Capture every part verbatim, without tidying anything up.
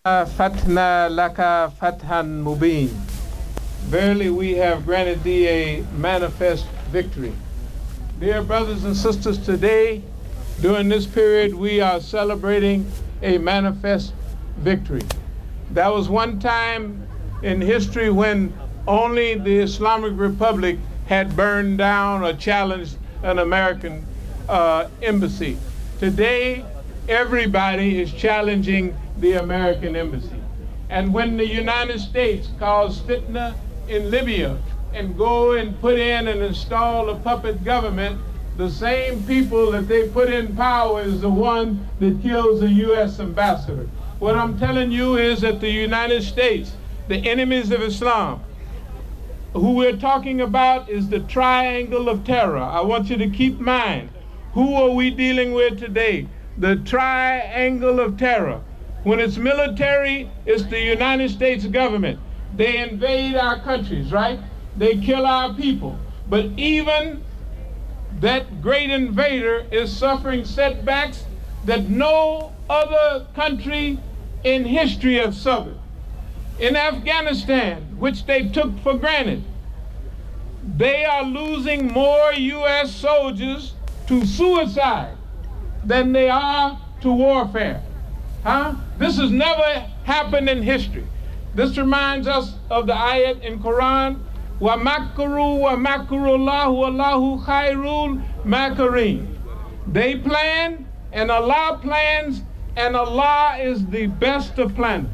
Fatna laka fathan mubin. Verily we have granted thee a manifest victory. Dear brothers and sisters, today, during this period, we are celebrating a manifest victory. There was one time in history when only the Islamic Republic had burned down or challenged an American uh, embassy. Today, everybody is challenging the American embassy. And when the United States caused fitna in Libya and go and put in and install a puppet government, the same people that they put in power is the one that kills the U S ambassador. What I'm telling you is that the United States, the enemies of Islam, who we're talking about is the triangle of terror. I want you to keep in mind, who are we dealing with today? The triangle of terror. When it's military, it's the United States government. They invade our countries, right? They kill our people. But even that great invader is suffering setbacks that no other country in history has suffered. In Afghanistan, which they took for granted, they are losing more U S soldiers to suicide than they are to warfare. Huh? This has never happened in history. This reminds us of the ayat in Quran, wa makaru wa makarullahu Allahu khairul makarin. They plan and Allah plans, and Allah is the best of planners.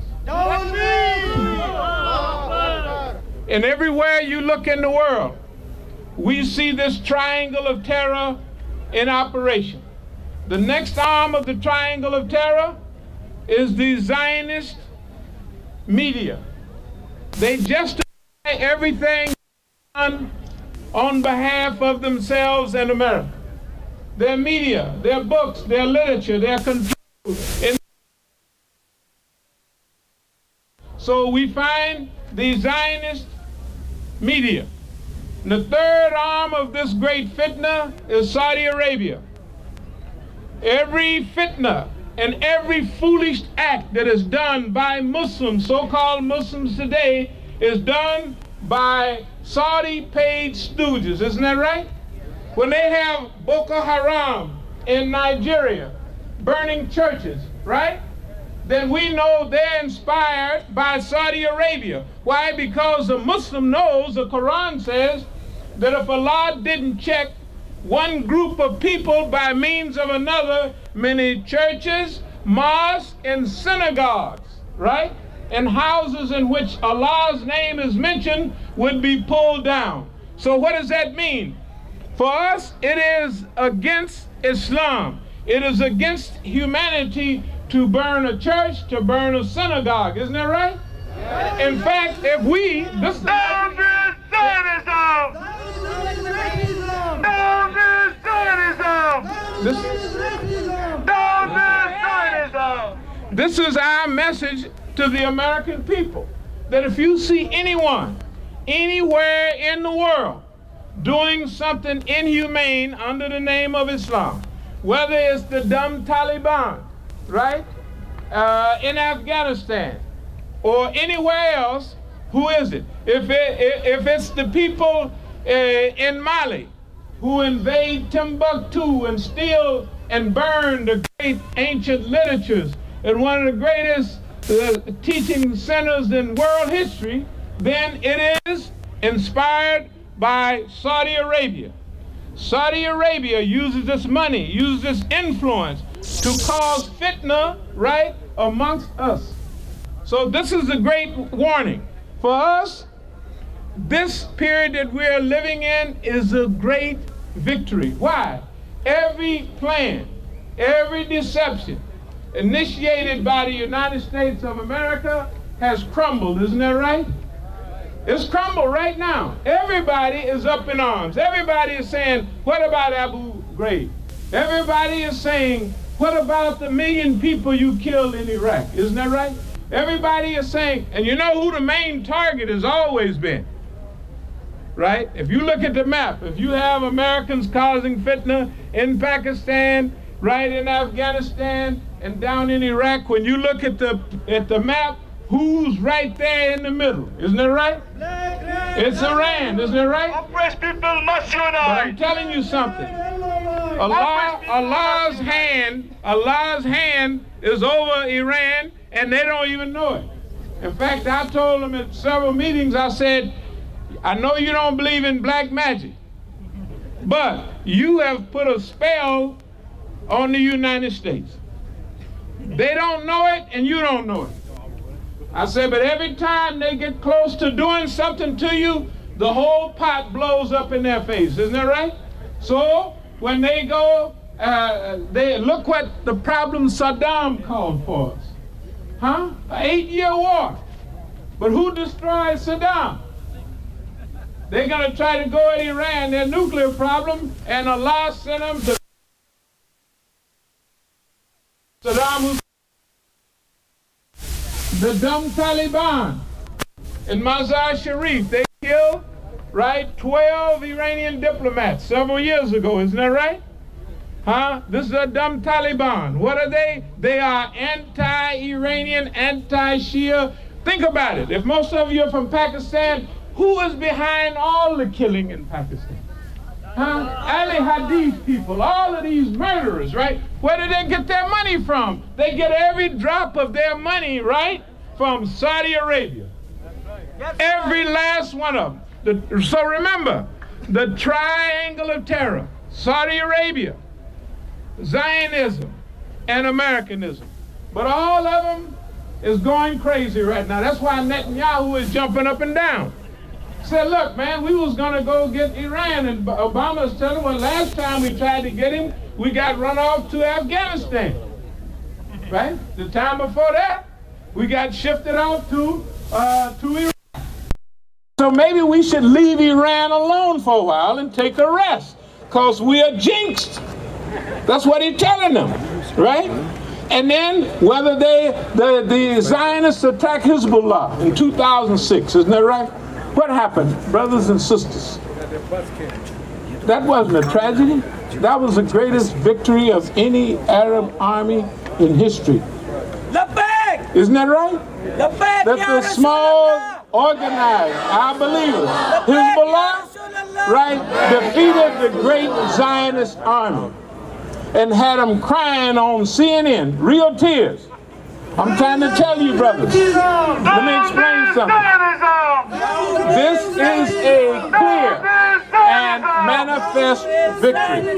And everywhere you look in the world, we see this triangle of terror in operation. The next arm of the triangle of terror is the Zionist media. They justify everything done on behalf of themselves and America. Their media, their books, their literature, their control. In so we find the Zionist media. And the third arm of this great fitna is Saudi Arabia. Every fitna and every foolish act that is done by Muslims, so-called Muslims today, is done by Saudi-paid stooges. Isn't that right? When they have Boko Haram in Nigeria burning churches, right? Then we know they're inspired by Saudi Arabia. Why? Because a Muslim knows, the Quran says, that if Allah didn't check one group of people by means of another, many churches, mosques, and synagogues, right? And houses in which Allah's name is mentioned would be pulled down. So what does that mean? For us, it is against Islam. It is against humanity to burn a church, to burn a synagogue. Isn't that right? Yeah. In fact, if we... This is This, this is our message to the American people, that if you see anyone, anywhere in the world, doing something inhumane under the name of Islam, whether it's the dumb Taliban, right, uh, in Afghanistan, or anywhere else, who is it? If, it, if it's the people uh, in Mali who invade Timbuktu and steal and burn the great ancient literatures and one of the greatest uh, teaching centers in world history, then it is inspired by Saudi Arabia. Saudi Arabia uses this money, uses this influence to cause fitna, right, amongst us. So this is a great warning. For us, this period that we're living in is a great victory. Why? Every plan, every deception initiated by the United States of America has crumbled. Isn't that right? It's crumbled right now. Everybody is up in arms. Everybody is saying, what about Abu Ghraib? Everybody is saying, what about the million people you killed in Iraq? Isn't that right? Everybody is saying, and you know who the main target has always been, right? If you look at the map, if you have Americans causing fitna in Pakistan, right, in Afghanistan, and down in Iraq, when you look at the at the map, who's right there in the middle? Isn't it right? It's Iran, isn't it right? Oppressed people must unite. But I'm telling you something. Allah, Allah's hand, Allah's hand is over Iran, and they don't even know it. In fact, I told them at several meetings, I said, I know you don't believe in black magic, but you have put a spell on the United States. They don't know it, and you don't know it. I said, but every time they get close to doing something to you, the whole pot blows up in their face. Isn't that right? So when they go, uh, they look what the problem Saddam called for us. Huh? An eight-year war. But who destroyed Saddam? They're going to try to go at Iran, their nuclear problem, and Allah sent them to Saddam Hussein. The dumb Taliban in Mazar Sharif, they killed, right, twelve Iranian diplomats several years ago, isn't that right? Huh? This is a dumb Taliban. What are they? They are anti-Iranian, anti-Shia. Think about it. If most of you are from Pakistan, who is behind all the killing in Pakistan? Huh? Ali Hadith people, all of these murderers, right? Where do they get their money from? They get every drop of their money, right, from Saudi Arabia. Every last one of them. The, so remember, the triangle of terror, Saudi Arabia, Zionism, and Americanism. But all of them is going crazy right now. That's why Netanyahu is jumping up and down. Said, look, man, we was going to go get Iran, and Obama's telling, well, last time we tried to get him, we got run off to Afghanistan, right? The time before that, we got shifted off to, uh, to Iraq. So maybe we should leave Iran alone for a while and take a rest, because we are jinxed. That's what he's telling them, right? And then whether they, the, the Zionists attack Hezbollah in two thousand six, isn't that right? What happened, brothers and sisters? That wasn't a tragedy. That was the greatest victory of any Arab army in history. Isn't that right? That the small, organized, our believers, Hezbollah, right, defeated the great Zionist army and had them crying on C N N, real tears. I'm trying to tell you, brothers. Let me explain something. This is a clear and manifest victory.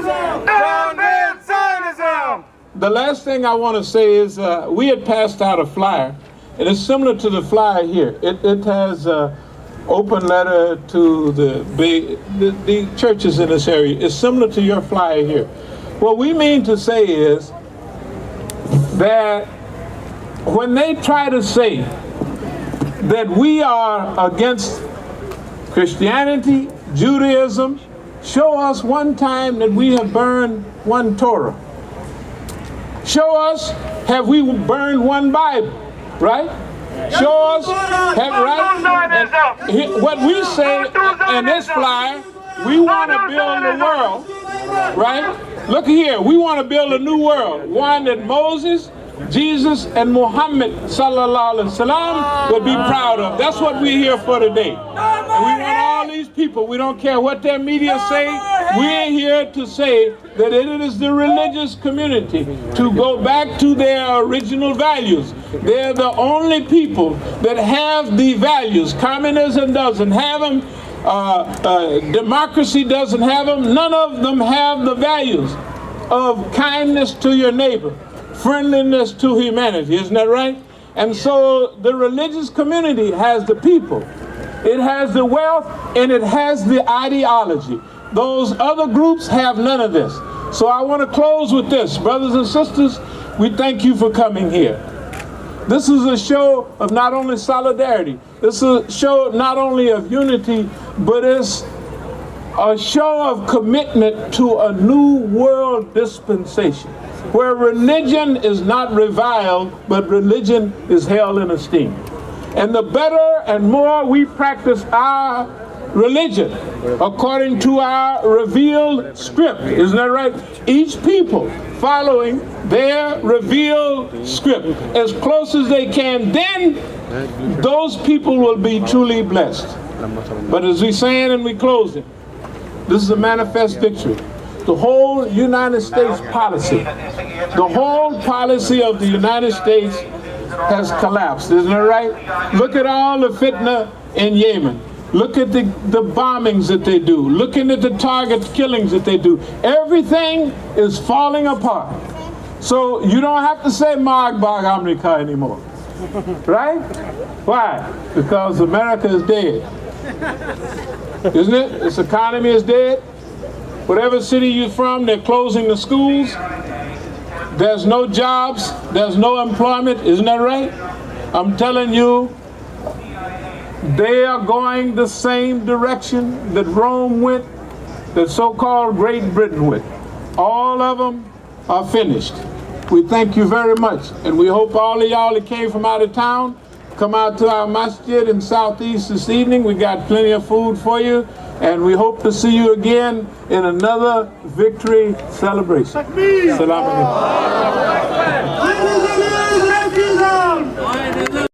The last thing I want to say is uh, we had passed out a flyer, and it's similar to the flyer here. It, it has an open letter to the, the, the churches in this area. It's similar to your flyer here. What we mean to say is that when they try to say that we are against Christianity, Judaism, show us one time that we have burned one Torah. Show us, have we burned one Bible, right? Show us, have, right? And he, what we say in this flyer, we want to build a world, right? Look here, we want to build a new world, one that Moses, Jesus, and Muhammad sallallahu alaihi wasallam would be proud of. That's what we're here for today. And we want all these people, we don't care what their media say, we're here to say that it is the religious community to go back to their original values. They're the only people that have the values. Communism doesn't have them. Uh, uh, democracy doesn't have them. None of them have the values of kindness to your neighbor, friendliness to humanity. Isn't that right? And so the religious community has the people. It has the wealth, and it has the ideology. Those other groups have none of this. So I want to close with this. Brothers and sisters, we thank you for coming here. This is a show of not only solidarity, this is a show not only of unity, but it's a show of commitment to a new world dispensation, where religion is not reviled, but religion is held in esteem. And the better and more we practice our religion according to our revealed script. Isn't that right? Each people following their revealed script as close as they can, then those people will be truly blessed. But as we saying and we closing, this is a manifest victory. The whole United States policy, the whole policy of the United States has collapsed. Isn't that right? Look at all the fitna in Yemen. Look at the, the bombings that they do. Looking at the target killings that they do. Everything is falling apart. So you don't have to say Mag Bag America anymore. Right? Why? Because America is dead. Isn't it? Its economy is dead. Whatever city you're from, they're closing the schools. There's no jobs. There's no employment. Isn't that right? I'm telling you, they are going the same direction that Rome went, that so-called Great Britain went. All of them are finished. We thank you very much, and we hope all of y'all that came from out of town come out to our masjid in Southeast this evening. We got plenty of food for you, and we hope to see you again in another victory celebration. Salam alaikum.